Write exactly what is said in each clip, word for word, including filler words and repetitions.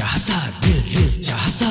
चाहता, दिल दिल चाहता।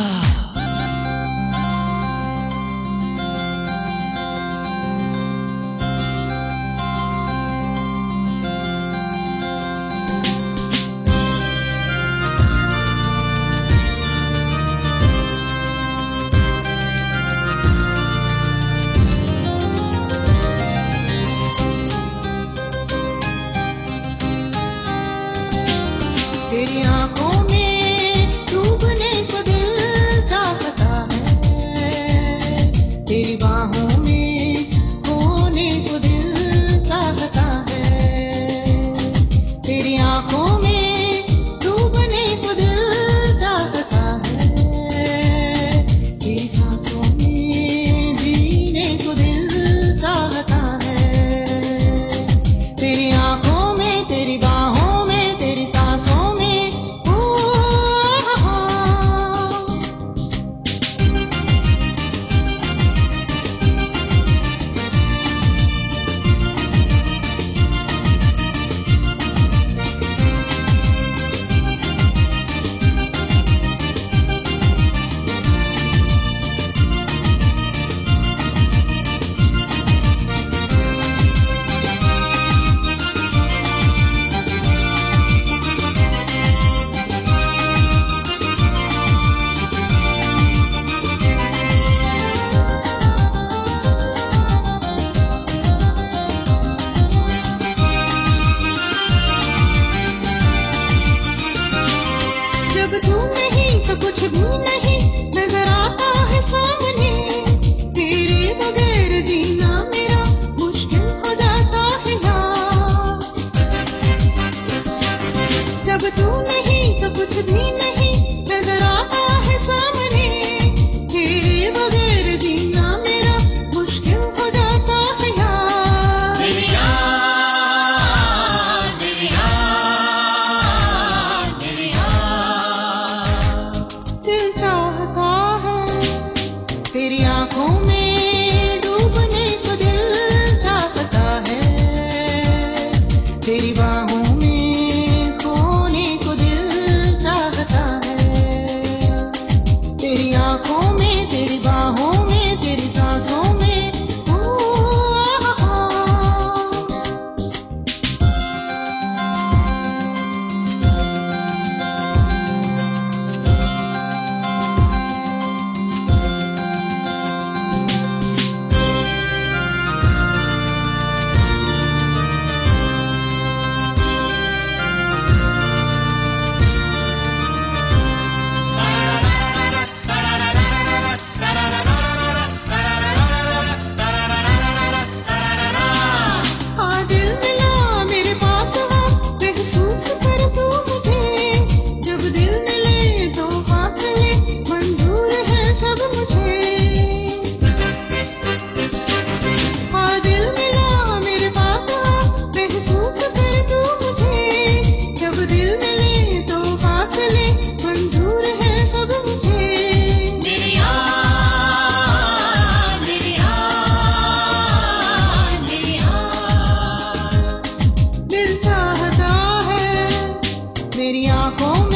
तेरी आंखों में डूबने को दिल चाहता है, तेरी बाहों में खोने को दिल चाहता है। तेरी आंखों में डूबने को दिल चाहता है, तेरी सांसों में जीने को दिल चाहता है। तेरी आंखों में, तेरी बाहों में, तेरी सांसों में जब तू नहीं तो कुछ भी नहीं नजर आता है सामने, तेरे बगैर जीना मेरा मुश्किल हो जाता है यार। जब तू नहीं तो कुछ भी नहीं नजर आता है सामने, तेरे बगैर जीना मेरा मुश्किल हो जाता है यार। मेरी यार, मेरी यार, मेरी यार। दिल चाहता है, तेरी आंखों में डूबने को दिल चाहता है, तेरी बाहों में खोने को दिल चाहता है। तेरी आंखों में, तेरी बाहों में, तेरी सांसों में मेरी आंखों